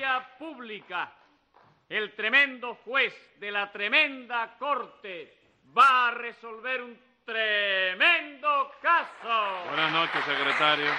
vía pública, el tremendo juez de la tremenda corte va a resolver un tremendo caso. Buenas noches, secretario.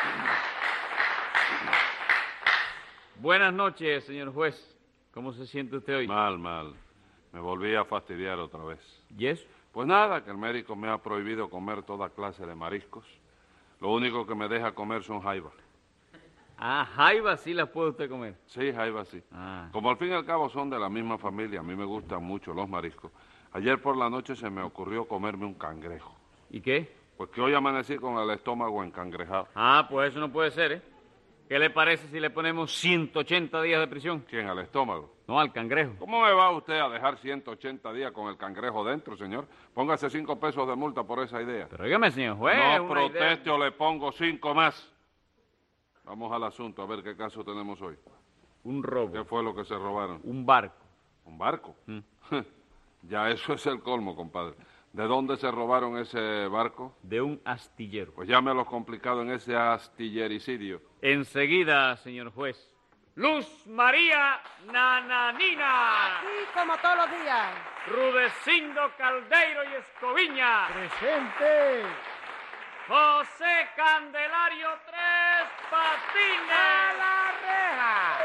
Buenas noches, señor juez. ¿Cómo se siente usted hoy? Mal. Me volví a fastidiar otra vez. ¿Y eso? Pues nada, que el médico me ha prohibido comer toda clase de mariscos. Lo único que me deja comer son jaivas. Ah, jaivas sí las puede usted comer. Sí, jaivas sí. Ah. Como al fin y al cabo son de la misma familia, a mí me gustan mucho los mariscos. Ayer por la noche se me ocurrió comerme un cangrejo. ¿Y qué? Pues que hoy amanecí con el estómago encangrejado. Ah, pues eso no puede ser, ¿eh? ¿Qué le parece si le ponemos 180 días de prisión? ¿Quién? ¿Al estómago? No, al cangrejo. ¿Cómo me va usted a dejar 180 días con el cangrejo dentro, señor? Póngase 5 pesos de multa por esa idea. Pero dígame, señor juez. No proteste o le pongo 5 más. Vamos al asunto, a ver qué caso tenemos hoy. Un robo. ¿Qué fue lo que se robaron? Un barco. ¿Un barco? Ya eso es el colmo, compadre. ¿De dónde se robaron ese barco? De un astillero. Pues ya me lo he complicado en ese astillericidio. Enseguida, señor juez. Luz María Nananina. Sí, como todos los días. Rudecindo Caldeiro y Escoviña. ¡Presente! José Candelario Tres Patines. ¡A la reja!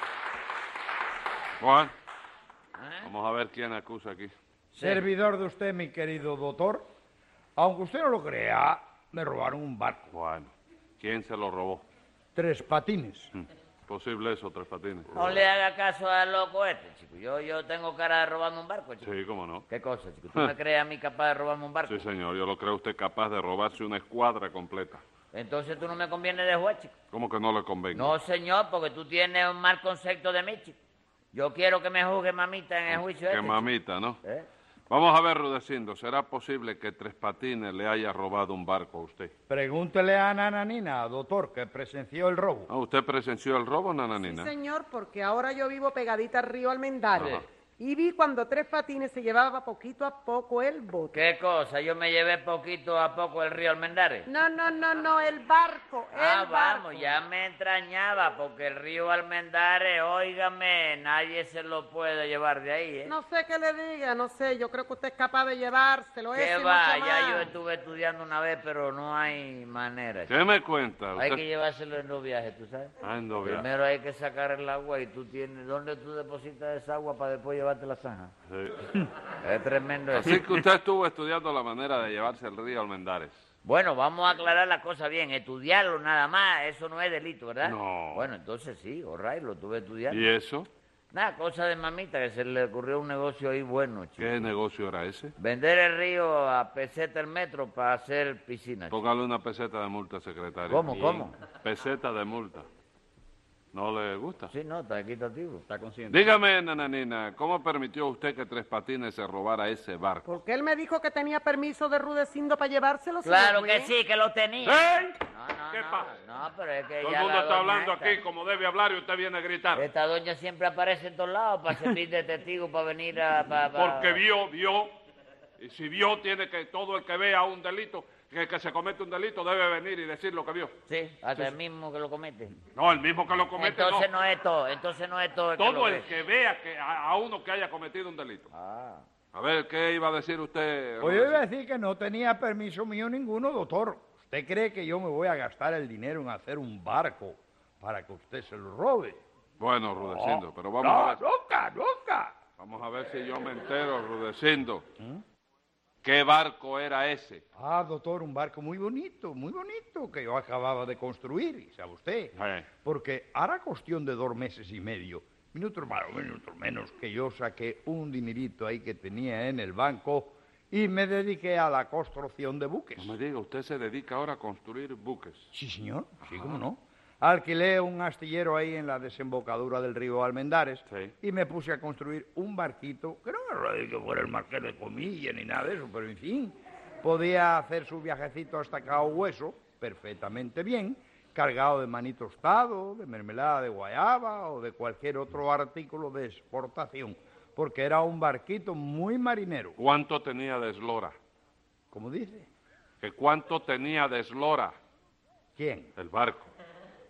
Juan, vamos a ver quién acusa aquí. Servidor de usted, mi querido doctor. Aunque usted no lo crea, me robaron un barco. Bueno, ¿quién se lo robó? Tres Patines. Posible eso, Tres Patines. No le haga caso al loco este, chico. Yo tengo cara de robarme un barco, chico. Sí, cómo no. ¿Qué cosa, chico? ¿Tú me crees a mí capaz de robarme un barco? Sí, señor, yo lo creo usted capaz de robarse una escuadra completa. Entonces tú no me conviene de juez, chico. ¿Cómo que no le convenga? No, señor, porque tú tienes un mal concepto de mí, chico. Yo quiero que me juzgue mamita en el juicio Que este, mamita, ¿no? chico. ¿Eh? Vamos a ver, Rudecindo, ¿será posible que Tres Patines le haya robado un barco a usted? Pregúntele a Nananina, doctor, que presenció el robo. Ah, ¿usted presenció el robo, Sí, Nananina? señor, porque ahora yo vivo pegadita al río Almendares. Ajá. Y vi cuando Tres Patines se llevaba poquito a poco el bote. ¿Qué cosa? Yo me llevé poquito a poco el río Almendares. No, el barco, Ah, el barco. vamos, ya me entrañaba, porque el río Almendares, óigame, nadie se lo puede llevar de ahí, ¿eh? No sé qué le diga, no sé, yo creo que usted es capaz de llevárselo. ¿Qué ese y va? mucho Ya más. yo estuve estudiando una vez, pero no hay manera. ¿Qué me cuenta? Hay Usted... que llevárselo en los viajes, ¿tú sabes? Ah, en dos viajes. Primero hay que sacar el agua y tú tienes... ¿Dónde tú depositas esa agua para después llevarte la zanja? Sí. Es tremendo eso. Así que usted estuvo estudiando la manera de llevarse el río Almendares. Bueno, vamos a aclarar la cosa bien. Estudiarlo nada más, eso no es delito, ¿verdad? No. Bueno, entonces sí, alright, lo estuve estudiando. ¿Y eso? Nada, cosa de mamita, que se le ocurrió un negocio ahí bueno, chico. ¿Qué negocio era ese? Vender el río a peseta el metro para hacer piscinas. chico. Póngale una peseta de multa, secretario. ¿Cómo? Peseta de multa. ¿No le gusta? Sí, no, está equitativo. ¿Está consciente? Dígame, Nananina, ¿cómo permitió usted que Tres Patines se robara ese barco? Porque él me dijo que tenía permiso de Rudecindo para llevárselo. Claro señor que juez. sí, que lo tenía. ¡Ey! No, ¿Qué pasa? No, pero es que Todo ya el mundo la está doña hablando esta- aquí como debe hablar y usted viene a gritar. Esta doña siempre aparece en todos lados para servir de testigo, para venir a... Porque vio. Y si vio, tiene que todo el que vea un delito, que se comete un delito, debe venir y decir lo que vio. Sí, hasta el mismo que lo comete. No, el mismo que lo comete, Entonces no. no es todo, entonces no es todo el que Todo lo el ve. que vea que a uno que haya cometido un delito. Ah. A ver, ¿qué iba a decir usted? Pues yo iba a decir que no tenía permiso mío ninguno, doctor. ¿Usted cree que yo me voy a gastar el dinero en hacer un barco para que usted se lo robe? Bueno, Rudecindo, pero vamos No, a ver. nunca. Vamos a ver si yo me entero, Rudecindo. ¿Qué barco era ese? Ah, doctor, un barco muy bonito, que yo acababa de construir, ¿sabe usted? Porque hará cuestión de 2 meses y medio, minutos más o minutos menos, que yo saqué un dinerito ahí que tenía en el banco y me dediqué a la construcción de buques. No me diga, usted se dedica ahora a construir buques. Sí, señor, sí, cómo no. Alquilé un astillero ahí en la desembocadura del río Almendares Sí. y me puse a construir un barquito, que no era que fuera el marqués de Comilla ni nada de eso, pero en fin, podía hacer su viajecito hasta Cabo Hueso perfectamente bien, cargado de maní tostado, de mermelada de guayaba o de cualquier otro artículo de exportación, porque era un barquito muy marinero. ¿Cuánto tenía de eslora? ¿Cómo dice? ¿Que cuánto tenía de eslora ¿Quién? el barco?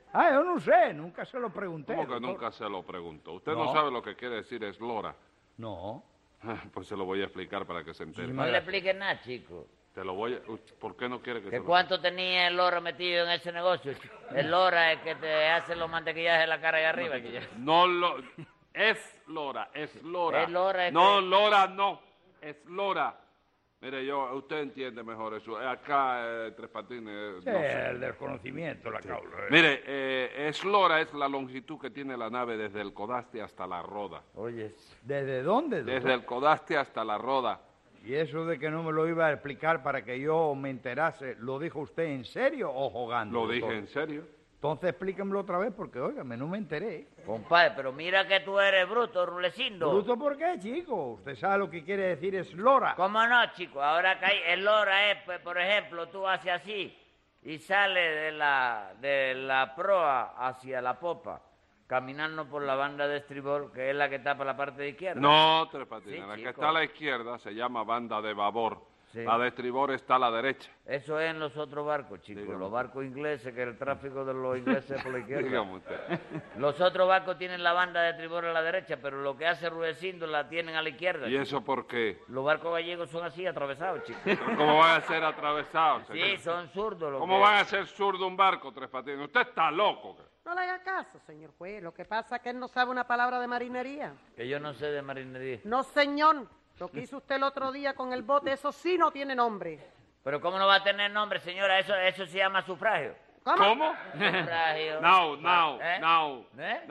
Ah, yo no sé, nunca se lo pregunté. ¿Cómo que doctor. nunca se lo preguntó? Usted No. no sabe lo que quiere decir eslora. No. Pues se lo voy a explicar para que se entere. No le expliques nada, chico. Te lo voy a... ¿Por qué no quiere que se ¿Que lo cuánto tenía el Lora metido en ese negocio, chico? El Lora es que te hace los mantequillajes en la cara allá arriba, chico. No lo... Es Lora, es Lora. Es Lora, es no, que- Lora no, es Lora. Mire, usted entiende mejor eso. Acá, Tres Patines, Sí, no sé. el desconocimiento, la causa. Mire, es Lora es la longitud que tiene la nave desde el Codaste hasta la Roda. Oye, ¿Desde dónde, doctor? Desde el Codaste hasta la Roda. Y eso de que no me lo iba a explicar para que yo me enterase, ¿lo dijo usted en serio o jugando? Lo doctor? dije en serio. Entonces explíquemelo otra vez porque, óigame, no me enteré. compadre, pero mira que tú eres bruto, Rulecindo. ¿Bruto por qué, chico? Usted sabe lo que quiere decir es lora. ¿Cómo no, chico? Ahora que hay, el Lora es, pues, por ejemplo, tú haces así y sale de la proa hacia la popa, caminando por la banda de estribor, que es la que tapa la parte de izquierda. No, Tres Patines. Sí, la que chico. está a la izquierda se llama banda de babor. Sí. La de estribor está a la derecha. Eso es en los otros barcos, chicos. Dígame. Los barcos ingleses, que el tráfico de los ingleses es por la izquierda. Dígame usted. Los otros barcos tienen la banda de estribor a la derecha, pero lo que hace Rudecindo la tienen a la izquierda. ¿Y chico. eso por qué? Los barcos gallegos son así, atravesados, chicos. ¿Cómo van a ser atravesados, Sí, señor? son zurdos. ¿Cómo van a ser zurdo un barco, Tres Patines? Usted está loco. No le haga caso, señor juez. Lo que pasa es que él no sabe una palabra de marinería. Que yo no sé de marinería. No, señor. Lo que hizo usted el otro día con el bote, eso sí no tiene nombre. Pero ¿cómo no va a tener nombre, señora? Eso se llama sufragio. ¿Cómo? Sufragio. No, ¿Eh? ¿Eh?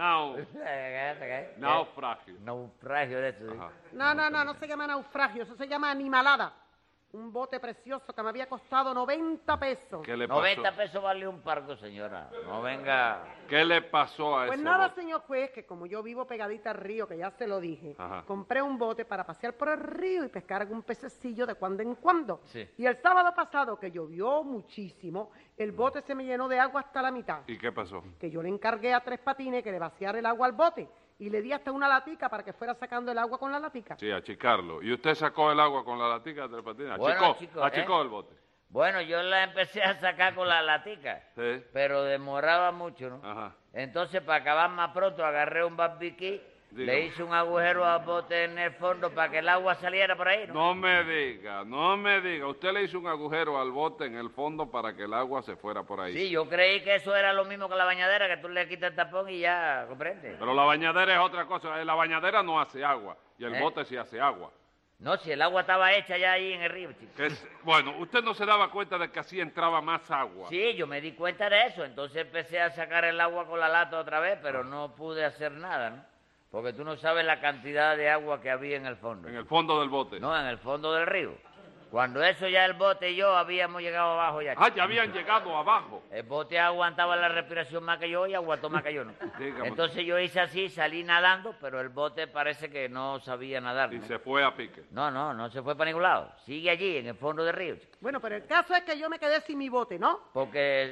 Naufragio. Naufragio de eso. sí. Ajá. No se llama naufragio, eso se llama animalada. Un bote precioso que me había costado 90 pesos. ¿Qué le pasó? 90 pesos vale un parco, señora. No venga. ¿Qué le pasó a Pues ese nada, bote? señor juez, que como yo vivo pegadita al río, que ya se lo dije, Ajá. compré un bote para pasear por el río y pescar algún pececillo de cuando en cuando. Sí. Y el sábado pasado, que llovió muchísimo, el bote se me llenó de agua hasta la mitad. ¿Y qué pasó? Que yo le encargué a Tres Patines que le vaciara el agua al bote y le di hasta una latica para que fuera sacando el agua con la latica. Sí, achicarlo. ¿Y usted sacó el agua con la latica de Tres Patines? Bueno, chico, achicó el bote. Bueno, yo la empecé a sacar con la latica, Sí. pero demoraba mucho, ¿no? Ajá. Entonces, para acabar más pronto, agarré un barbiquí, Dígame. le hice un agujero al bote en el fondo para que el agua saliera por ahí, ¿no? No me diga, no me diga. Usted le hizo un agujero al bote en el fondo para que el agua se fuera por ahí. Sí, yo creí que eso era lo mismo que la bañadera, que tú le quitas el tapón y ya, ¿comprende? Pero la bañadera es otra cosa. La bañadera no hace agua y el ¿Eh? bote sí hace agua. No, si el agua estaba hecha ya ahí en el río, chico. Bueno, usted no se daba cuenta de que así entraba más agua. Sí, yo me di cuenta de eso, entonces empecé a sacar el agua con la lata otra vez, pero no pude hacer nada, ¿no? Porque tú no sabes la cantidad de agua que había en el fondo. En el fondo del bote. No, en el fondo del río. Cuando eso ya el bote y yo habíamos llegado abajo ya. Ah, ya habían llegado abajo. El bote aguantaba la respiración más que yo y aguantó más que yo, ¿no? Dígame. Entonces yo hice así, salí nadando, pero el bote parece que no sabía nadar, Y ¿no? se fue a pique. No se fue para ningún lado. Sigue allí, en el fondo del río, chico. Bueno, pero el caso es que yo me quedé sin mi bote, ¿no? Porque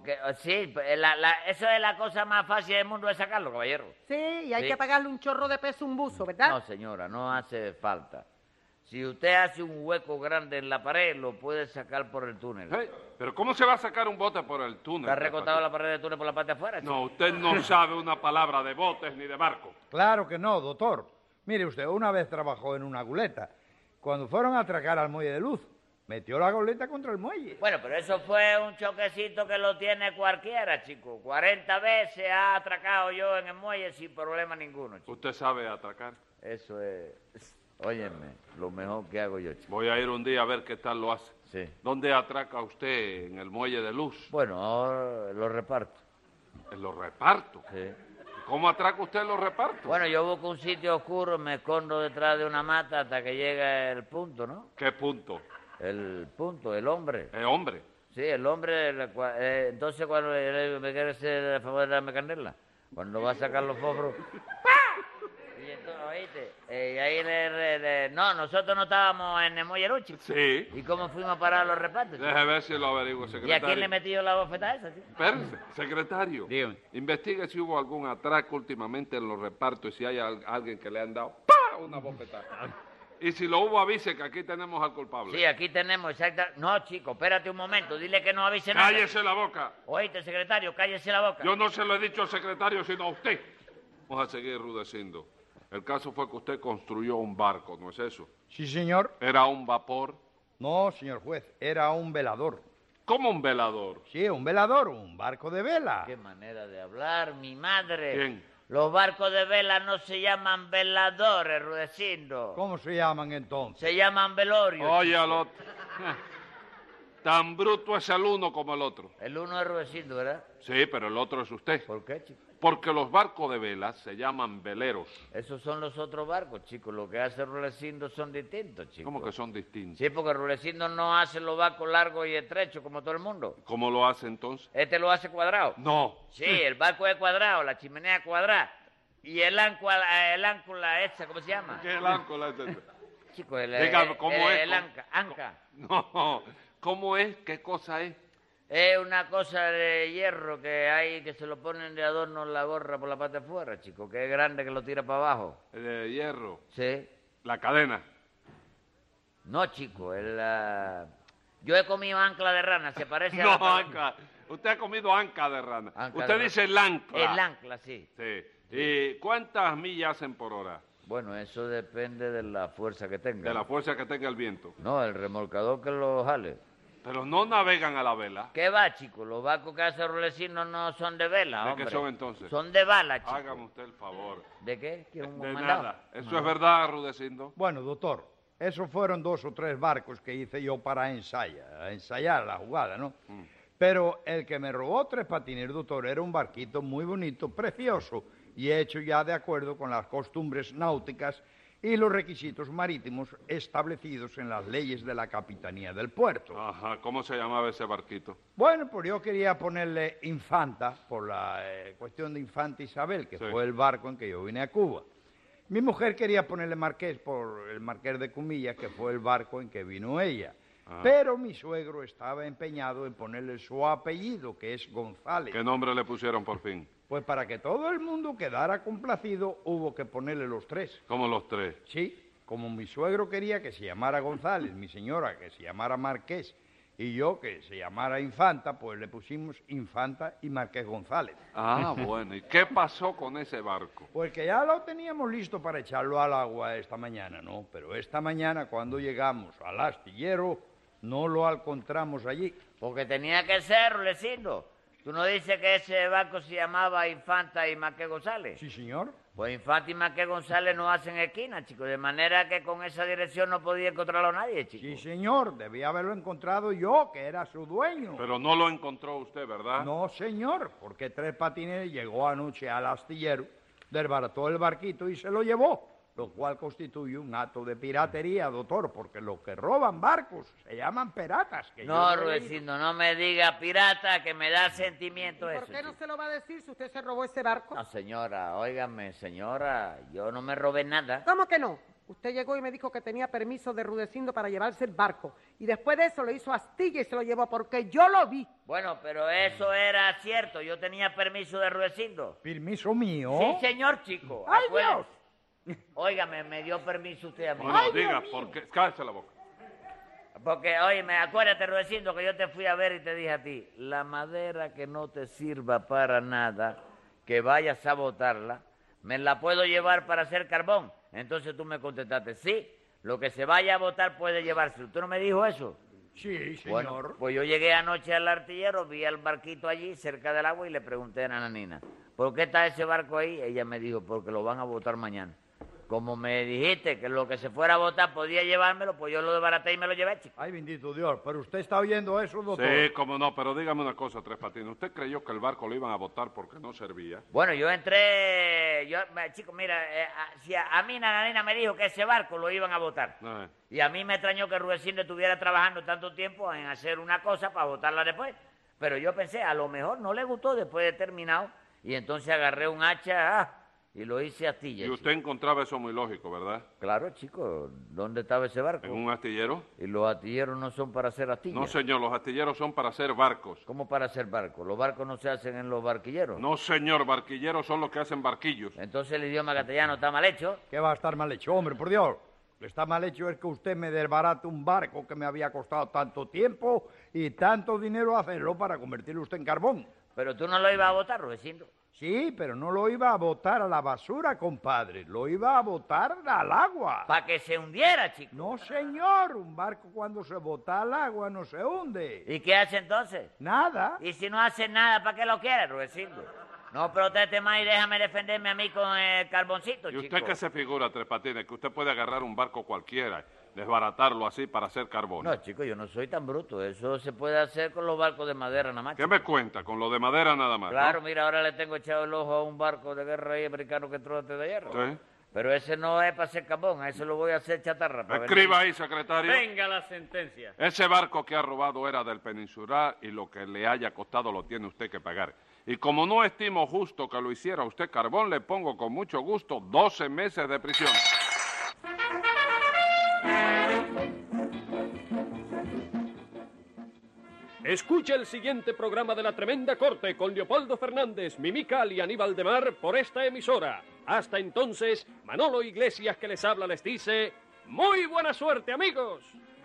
sí, eso es la cosa más fácil del mundo de sacarlo, caballero. Sí, y hay Sí. que pagarle un chorro de peso a un buzo, ¿verdad? No, señora, no hace falta. Si usted hace un hueco grande en la pared, lo puede sacar por el túnel. Hey, pero ¿cómo se va a sacar un bote por el túnel? ¿Está Tres recortado Patines? la pared del túnel por la parte de afuera, chico? No, usted no sabe una palabra de botes ni de barco. Claro que no, doctor. Mire usted, una vez trabajó en una goleta. Cuando fueron a atracar al muelle de Luz, metió la goleta contra el muelle. Bueno, pero eso fue un choquecito que lo tiene cualquiera, chico. 40 veces ha atracado yo en el muelle sin problema ninguno, chico. ¿Usted sabe atracar? Eso es, óyeme, lo mejor que hago yo, chico. Voy a ir un día a ver qué tal lo hace. Sí. ¿Dónde atraca usted? ¿En el muelle de Luz? Bueno, ahora lo reparto. En los repartos. Sí. ¿Cómo atraca usted en los repartos? Bueno, yo busco un sitio oscuro, me escondo detrás de una mata hasta que llegue el punto, ¿no? ¿Qué punto? El punto, el hombre. Hombre. Sí, el hombre, entonces cuando me quiere hacer el favor de darme candela, cuando va a sacar los fósforos, ¡pah! Y entonces, oíste, y ahí no, nosotros no estábamos en el muelle Luchi. Sí. ¿Y cómo fuimos a parar los repartos? chico? Deje ver si lo averiguo, ¿Y a secretario. quién le metí yo la bofetada esa, chico? Espérese, secretario. Dígame. Investigue si hubo algún atraco últimamente en los repartos y si hay alguien que le han dado ¡pah! Una bofetada. Y si lo hubo, avise que aquí tenemos al culpable. Sí, aquí tenemos exacta... No, chico, espérate un momento, dile que no avise nada. ¡Cállese la boca! Oíste, secretario, cállese la boca. Yo no se lo he dicho al secretario, sino a usted. Vamos a seguir, Rudecindo. El caso fue que usted construyó un barco, ¿no es eso? Sí, señor. ¿Era un vapor? No, señor juez, era un velador. ¿Cómo un velador? Sí, un velador, un barco de vela. Qué manera de hablar, mi madre. ¿Quién? Los barcos de vela no se llaman veladores, Rudecindo. ¿Cómo se llaman entonces? Se llaman velorios. Oye, chico. al otro. Tan bruto es el uno como el otro. El uno es Rudecindo, ¿verdad? Sí, pero el otro es usted. ¿Por qué, chico? Porque los barcos de vela se llaman veleros. Esos son los otros barcos, chico. Lo que hace Rudecindo son distintos, chico. ¿Cómo que son distintos? Sí, porque Rudecindo no hace los barcos largos y estrechos como todo el mundo. ¿Cómo lo hace entonces? Este lo hace cuadrado. No. Sí, el barco es cuadrado, la chimenea es cuadrada. Y el áncula esa, ¿cómo se llama? ¿Qué es el áncora? Chico, el Dígame, ¿cómo es? el anca. No. ¿Cómo es? ¿Qué cosa es? Es una cosa de hierro que hay que se lo ponen de adorno en la gorra por la parte de afuera, chico, que es grande que lo tira para abajo. De hierro. Sí. La cadena. No, chico, yo he comido ancla de rana, se parece a No, la... anca. Usted ha comido anca de rana. Anca Usted de dice el ancla. El ancla, sí. Sí. ¿Y cuántas millas hacen por hora? Bueno, eso depende de la fuerza que tenga. De la fuerza que tenga el viento. No, el remolcador que lo jale. Pero no navegan a la vela. ¿Qué va, chico? Los barcos que hace Rudecindo no son de vela, ¿De hombre. qué son entonces? Son de bala, chico. Hágame usted el favor. ¿De qué? ¿Quiere un De mandado? nada. ¿Eso es verdad, Rudecindo? Bueno, doctor, esos fueron 2 o 3 barcos que hice yo para ensayar la jugada, ¿no? Pero el que me robó 3 patines, doctor, era un barquito muy bonito, precioso, y hecho ya de acuerdo con las costumbres náuticas y los requisitos marítimos establecidos en las leyes de la Capitanía del Puerto. Ajá. ¿Cómo se llamaba ese barquito? Bueno, pues yo quería ponerle Infanta, por la cuestión de Infanta Isabel, que Sí. fue el barco en que yo vine a Cuba. Mi mujer quería ponerle Marqués por el Marqués de Cumilla, que fue el barco en que vino ella. Ah. Pero mi suegro estaba empeñado en ponerle su apellido, que es González. ¿Qué nombre le pusieron por fin? Pues para que todo el mundo quedara complacido, hubo que ponerle los 3. Como los 3. Sí, como mi suegro quería que se llamara González, mi señora que se llamara Marqués y yo que se llamara Infanta, pues le pusimos Infanta y Marqués González. Ah, bueno. ¿Y qué pasó con ese barco? Pues que ya lo teníamos listo para echarlo al agua esta mañana, ¿no? Pero esta mañana cuando llegamos al astillero no lo encontramos allí. Porque tenía que ser, Rudecindo. ¿Tú no dices que ese barco se llamaba Infanta y Marqués González? Sí, señor. Pues Infanta y Marqués González no hacen esquina, chico. De manera que con esa dirección no podía encontrarlo nadie, chico. Sí, señor. Debía haberlo encontrado yo, que era su dueño. Pero no lo encontró usted, ¿verdad? No, señor, porque 3 patines llegó anoche al astillero, desbarató el barquito y se lo llevó, lo cual constituye un acto de piratería, doctor, porque los que roban barcos se llaman piratas. Que No, yo lo he leído. Rudecindo, no me diga pirata, que me da sentimiento ¿Por eso. qué no chico. se lo va a decir si usted se robó ese barco? No, señora, óigame, señora, yo no me robé nada. ¿Cómo que no? Usted llegó y me dijo que tenía permiso de Rudecindo para llevarse el barco. Y después de eso lo hizo astilla y se lo llevó porque yo lo vi. Bueno, pero eso era cierto, yo tenía permiso de Rudecindo. Permiso mío. Sí, señor, chico. ¡Ay, acuérdese. Dios! Óigame, me dio permiso usted a mí. No, no, diga, porque... Cállese la boca. Porque, óyeme, acuérdate, Rudecindo, que yo te fui a ver y te dije a ti, la madera que no te sirva para nada, que vayas a botarla, me la puedo llevar para hacer carbón. Entonces tú me contestaste, sí, lo que se vaya a botar puede llevárselo. ¿Tú no me dijo eso? Sí, señor. Bueno, pues yo llegué anoche al artillero, vi el barquito allí cerca del agua y le pregunté a la nanina, ¿por qué está ese barco ahí? Ella me dijo, porque lo van a botar mañana. Como me dijiste que lo que se fuera a botar podía llevármelo, pues yo lo desbaraté y me lo llevé, chico. Ay, bendito Dios, pero usted está oyendo eso, doctor. Sí, cómo no, pero dígame una cosa, Tres Patines. ¿Usted creyó que el barco lo iban a botar porque no servía? Bueno, yo entré, chico, mira, si a mí la nanina me dijo que ese barco lo iban a botar. Y a mí me extrañó que Rudecindo estuviera trabajando tanto tiempo en hacer una cosa para botarla después. Pero yo pensé, a lo mejor no le gustó después de terminado, y entonces agarré un hacha y lo hice astilla. Y usted encontraba eso muy lógico, ¿verdad? Claro, chico, ¿dónde estaba ese barco? ¿En un astillero? Y los astilleros no son para hacer astillas. No, señor, los astilleros son para hacer barcos. ¿Cómo para hacer barcos? Los barcos no se hacen en los barquilleros. No, señor, barquilleros son los que hacen barquillos. Entonces el idioma castellano está mal hecho. ¿Qué va a estar mal hecho, hombre, por Dios? Está mal hecho es que usted me desbarate un barco que me había costado tanto tiempo y tanto dinero hacerlo para convertirlo usted en carbón. Pero tú no lo ibas a botar, Rudecindo. Sí, pero no lo iba a botar a la basura, compadre. Lo iba a botar al agua. Para que se hundiera, chico. No, señor. Un barco cuando se bota al agua no se hunde. ¿Y qué hace entonces? Nada. Y si no hace nada, ¿para qué lo quiere, Rudecindo? No proteste más y déjame defenderme a mí con el carboncito, ¿Y chico. usted qué se figura, Tres Patines? Que usted puede agarrar un barco cualquiera, desbaratarlo así para hacer carbón. No, chico, yo no soy tan bruto. Eso se puede hacer con los barcos de madera nada más. ¿Qué chico. me cuenta? Con lo de madera nada más, Claro, ¿no? mira, ahora le tengo echado el ojo a un barco de guerra ahí americano que entró antes de hierro. Sí. Pero ese no es para hacer carbón, a eso lo voy a hacer chatarra. para Escriba ahí, secretario. Venga la sentencia. Ese barco que ha robado era del Peninsular y lo que le haya costado lo tiene usted que pagar. Y como no estimo justo que lo hiciera usted carbón, le pongo con mucho gusto 12 meses de prisión. Escucha el siguiente programa de La Tremenda Corte con Leopoldo Fernández, Mimical y Aníbal de Mar por esta emisora. Hasta entonces, Manolo Iglesias que les habla les dice, ¡muy buena suerte, amigos!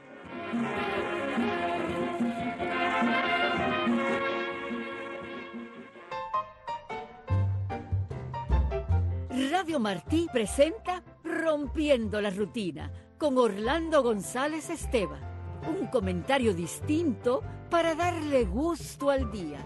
Radio Martí presenta Rompiendo la Rutina con Orlando González Esteban. Un comentario distinto para darle gusto al día.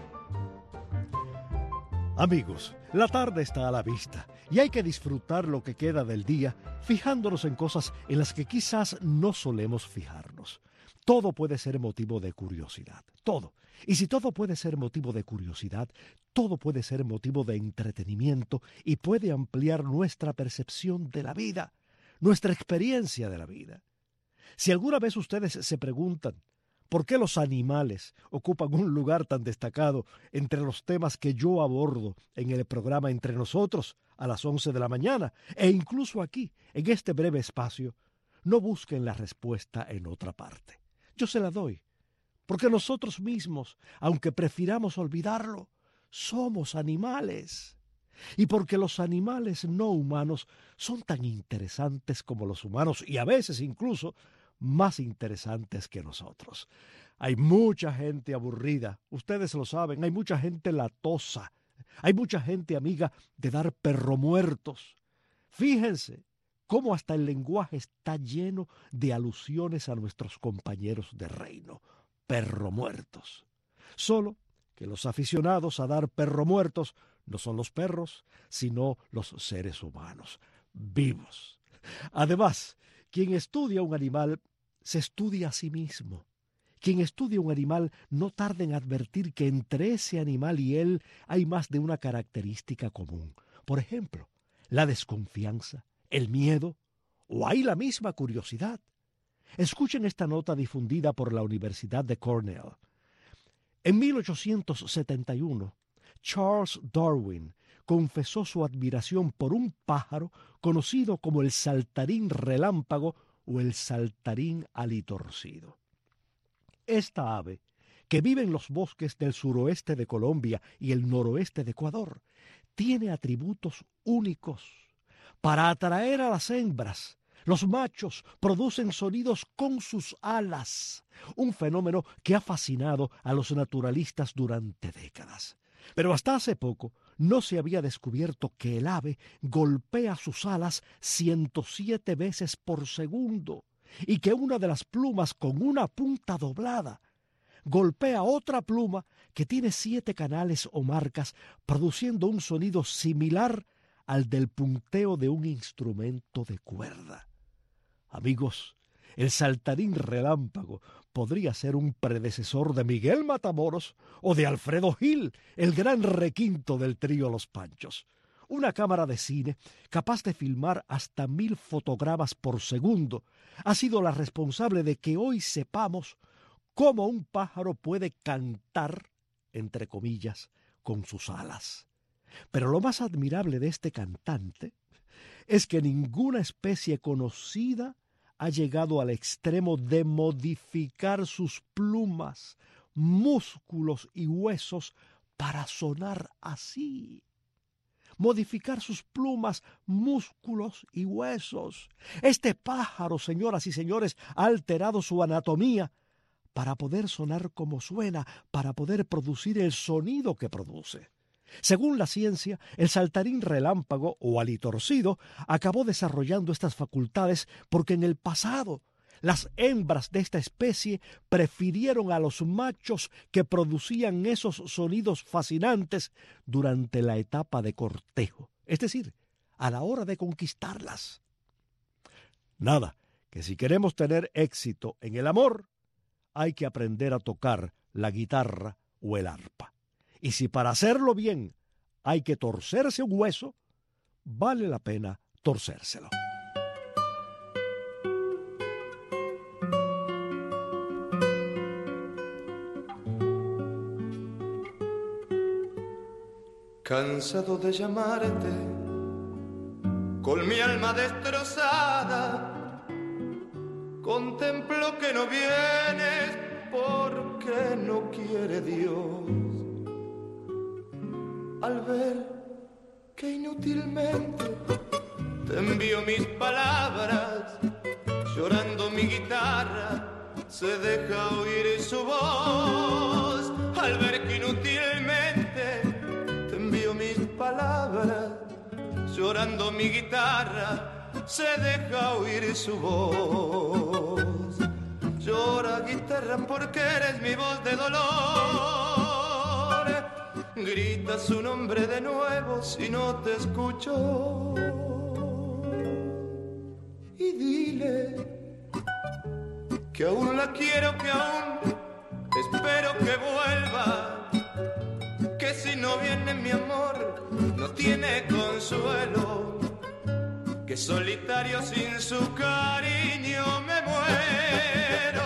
Amigos, la tarde está a la vista y hay que disfrutar lo que queda del día fijándonos en cosas en las que quizás no solemos fijarnos. Todo puede ser motivo de curiosidad, todo. Y si todo puede ser motivo de curiosidad, todo puede ser motivo de entretenimiento y puede ampliar nuestra percepción de la vida, nuestra experiencia de la vida. Si alguna vez ustedes se preguntan por qué los animales ocupan un lugar tan destacado entre los temas que yo abordo en el programa Entre Nosotros a las 11 de la mañana e incluso aquí, en este breve espacio, no busquen la respuesta en otra parte. Yo se la doy, porque nosotros mismos, aunque prefiramos olvidarlo, somos animales. Y porque los animales no humanos son tan interesantes como los humanos y a veces incluso más interesantes que nosotros. Hay mucha gente aburrida, ustedes lo saben, hay mucha gente latosa, hay mucha gente amiga de dar perromuertos. Fíjense cómo hasta el lenguaje está lleno de alusiones a nuestros compañeros de reino, perromuertos. Solo que los aficionados a dar perromuertos no son los perros, sino los seres humanos, vivos. Además, quien estudia un animal se estudia a sí mismo. Quien estudia un animal no tarda en advertir que entre ese animal y él hay más de una característica común. Por ejemplo, la desconfianza, el miedo o hay la misma curiosidad. Escuchen esta nota difundida por la Universidad de Cornell. En 1871, Charles Darwin confesó su admiración por un pájaro conocido como el saltarín relámpago o el saltarín alitorcido. Esta ave, que vive en los bosques del suroeste de Colombia y el noroeste de Ecuador, tiene atributos únicos. Para atraer a las hembras, los machos producen sonidos con sus alas, un fenómeno que ha fascinado a los naturalistas durante décadas. Pero hasta hace poco no se había descubierto que el ave golpea sus alas 107 veces por segundo y que una de las plumas con una punta doblada golpea otra pluma que tiene 7 canales o marcas, produciendo un sonido similar al del punteo de un instrumento de cuerda. Amigos, el saltarín relámpago podría ser un predecesor de Miguel Matamoros o de Alfredo Gil, el gran requinto del trío Los Panchos. Una cámara de cine capaz de filmar hasta 1000 fotogramas por segundo ha sido la responsable de que hoy sepamos cómo un pájaro puede cantar, entre comillas, con sus alas. Pero lo más admirable de este cantante es que ninguna especie conocida ha llegado al extremo de modificar sus plumas, músculos y huesos para sonar así. modificar sus plumas, músculos y huesos. Este pájaro, señoras y señores, ha alterado su anatomía para poder sonar como suena, para poder producir el sonido que produce. Según la ciencia, el saltarín relámpago o alitorcido acabó desarrollando estas facultades porque en el pasado las hembras de esta especie prefirieron a los machos que producían esos sonidos fascinantes durante la etapa de cortejo, es decir, a la hora de conquistarlas. Nada, que si queremos tener éxito en el amor, hay que aprender a tocar la guitarra o el arpa. Y si para hacerlo bien hay que torcerse un hueso, vale la pena torcérselo. Cansado de llamarte, con mi alma destrozada, contemplo que no vienes porque no quiere Dios. Al ver que inútilmente te envío mis palabras, llorando mi guitarra se deja oír su voz. Al ver que inútilmente te envío mis palabras, llorando mi guitarra se deja oír su voz. Llora guitarra porque eres mi voz de dolor. Grita su nombre de nuevo si no te escucho. Y dile que aún la quiero, que aún espero que vuelva. Que si no viene mi amor no tiene consuelo. Que solitario sin su cariño me muero.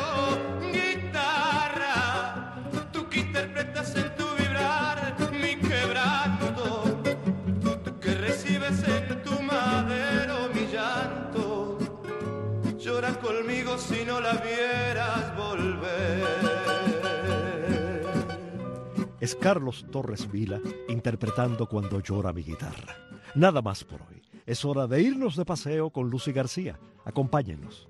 Guitarra, tú que interpretas en tu vibrar mi quebranto, tú que recibes en tu madero mi llanto, llora conmigo si no la vieras volver. Es Carlos Torres Vila interpretando Cuando llora mi guitarra. Nada más por hoy. Es hora de irnos de paseo con Lucy García. Acompáñennos.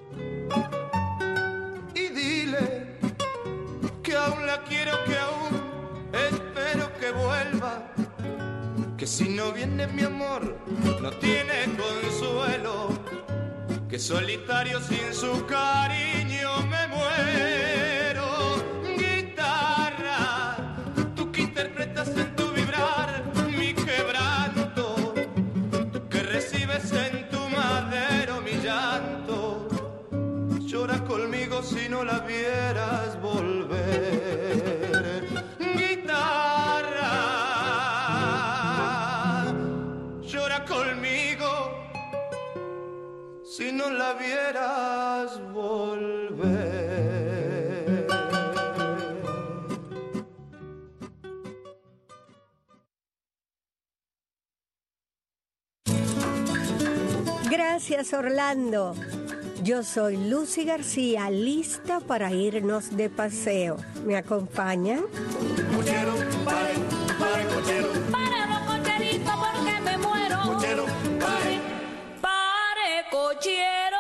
Y dile que aún la quiero, que aún espero que vuelva. Que si no viene mi amor no tiene consuelo. Que solitario sin su cariño me muero. Guitarra, tú que interpretas en tu vibrar mi quebranto, recibes en tu madero mi llanto, llora conmigo si no la vieras volver. Guitarra, llora conmigo si no la vieras volver. Gracias, Orlando. Yo soy Lucy García, lista para irnos de paseo. ¿Me acompañan? Cochero, pare, pare, cochero. Pare los cocheritos porque me muero. Cochero, pare. Pare, cochero.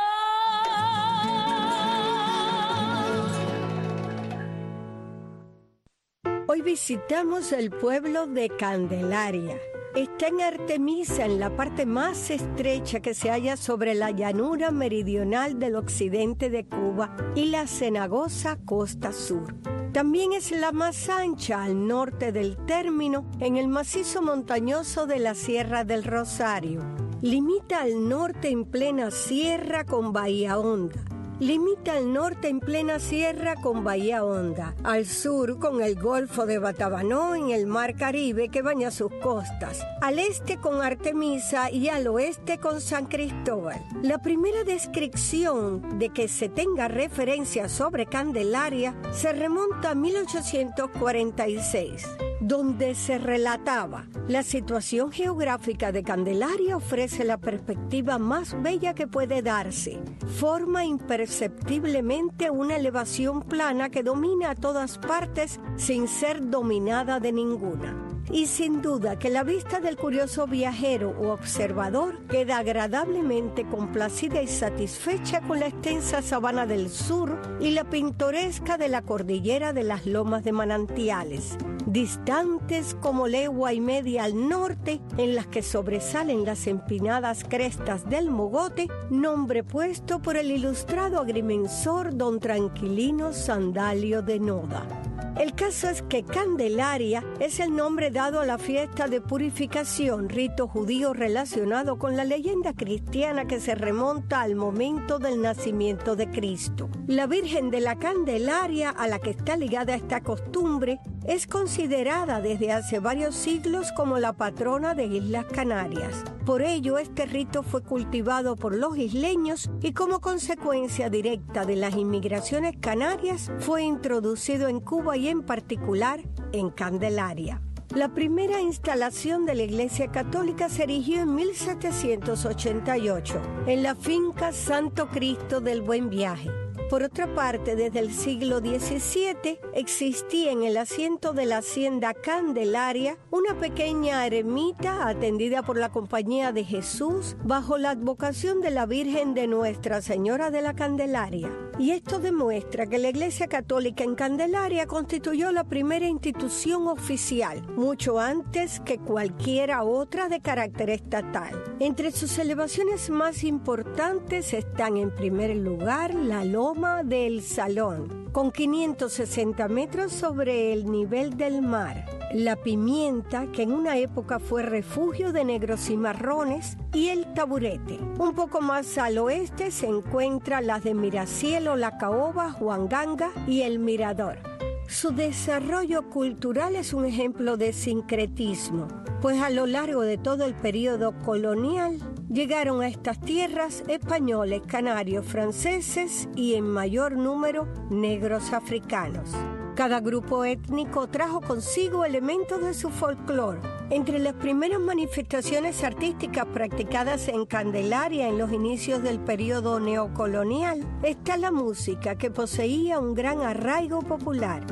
Hoy visitamos el pueblo de Candelaria. Está en Artemisa, en la parte más estrecha que se halla sobre la llanura meridional del occidente de Cuba y la cenagosa costa sur. También es la más ancha al norte del término, en el macizo montañoso de la Sierra del Rosario. Limita al norte en plena sierra con Bahía Honda. Limita al norte en plena sierra con Bahía Honda, al sur con el Golfo de Batabanó en el Mar Caribe que baña sus costas, al este con Artemisa y al oeste con San Cristóbal. La primera descripción de que se tenga referencia sobre Candelaria se remonta a 1846. Donde se relataba: la situación geográfica de Candelaria ofrece la perspectiva más bella que puede darse. Forma imperceptiblemente una elevación plana que domina a todas partes sin ser dominada de ninguna. y sin duda que la vista del curioso viajero o observador queda agradablemente complacida y satisfecha con la extensa sabana del sur y la pintoresca de la cordillera de las Lomas de Manantiales, distantes como legua y media al norte, en las que sobresalen las empinadas crestas del Mogote, nombre puesto por el ilustrado agrimensor don Tranquilino Sandalio de Noda. El caso es que Candelaria es el nombre dado a la fiesta de purificación, rito judío relacionado con la leyenda cristiana que se remonta al momento del nacimiento de Cristo. La Virgen de la Candelaria, a la que está ligada esta costumbre, es considerada desde hace varios siglos como la patrona de Islas Canarias. Por ello, este rito fue cultivado por los isleños y como consecuencia directa de las inmigraciones canarias fue introducido en Cuba y en particular en Candelaria. La primera instalación de la Iglesia Católica se erigió en 1788 en la finca Santo Cristo del Buen Viaje. Por otra parte, desde el siglo XVII existía en el asiento de la hacienda Candelaria una pequeña ermita atendida por la Compañía de Jesús bajo la advocación de la Virgen de Nuestra Señora de la Candelaria. Y esto demuestra que la Iglesia Católica en Candelaria constituyó la primera institución oficial, mucho antes que cualquiera otra de carácter estatal. Entre sus elevaciones más importantes están en primer lugar la Loma del Salón, con 560 metros sobre el nivel del mar, la Pimienta, que en una época fue refugio de negros y marrones, y el Taburete. Un poco más al oeste se encuentran las de Miracielo, La Caoba, Huanganga y El Mirador. Su desarrollo cultural es un ejemplo de sincretismo, pues a lo largo de todo el periodo colonial llegaron a estas tierras españoles, canarios, franceses y en mayor número negros africanos. Cada grupo étnico trajo consigo elementos de su folclore. Entre las primeras manifestaciones artísticas practicadas en Candelaria en los inicios del periodo neocolonial está la música, que poseía un gran arraigo popular.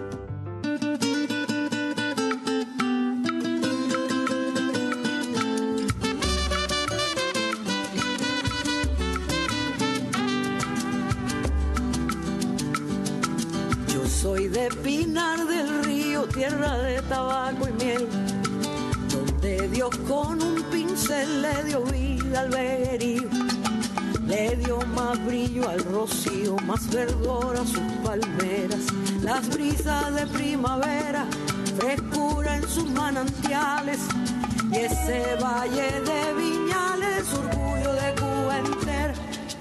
Soy de Pinar del Río, tierra de tabaco y miel, donde Dios con un pincel le dio vida al veguerío, le dio más brillo al rocío, más verdor a sus palmeras, las brisas de primavera, frescura en sus manantiales, y ese valle de viñales, orgullo de Cuba entera.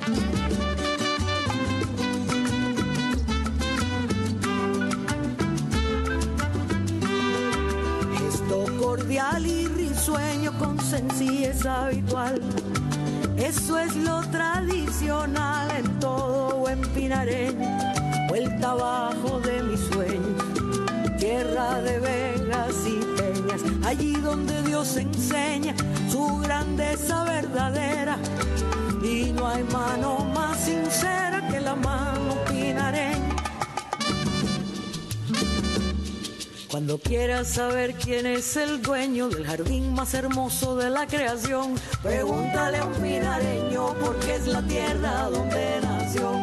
Cordial y risueño con sencillez habitual, eso es lo tradicional en todo buen pinareño. Vuelta abajo de mis sueños, tierra de vegas y peñas, allí donde Dios enseña su grandeza verdadera, y no hay mano más sincera que la mano pinareña. Cuando quieras saber quién es el dueño del jardín más hermoso de la creación, pregúntale a un pinareño, porque es la tierra donde nació.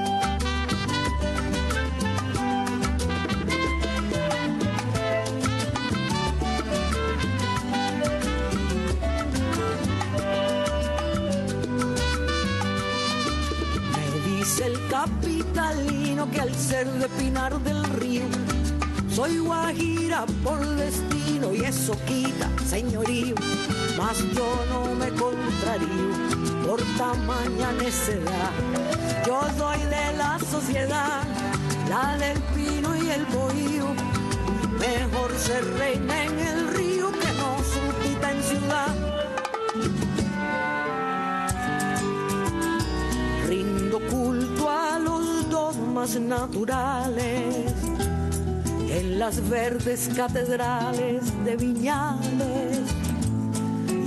Me dice el capitalino que al ser de Pinar del Río, soy guajira por destino y eso quita señorío, mas yo no me contrarío por tamaña necedad. Yo soy de la sociedad, la del pino y el bohío, mejor ser reina en el río que no súbdita en ciudad. Rindo culto a los dogmas naturales en las verdes catedrales de Viñales,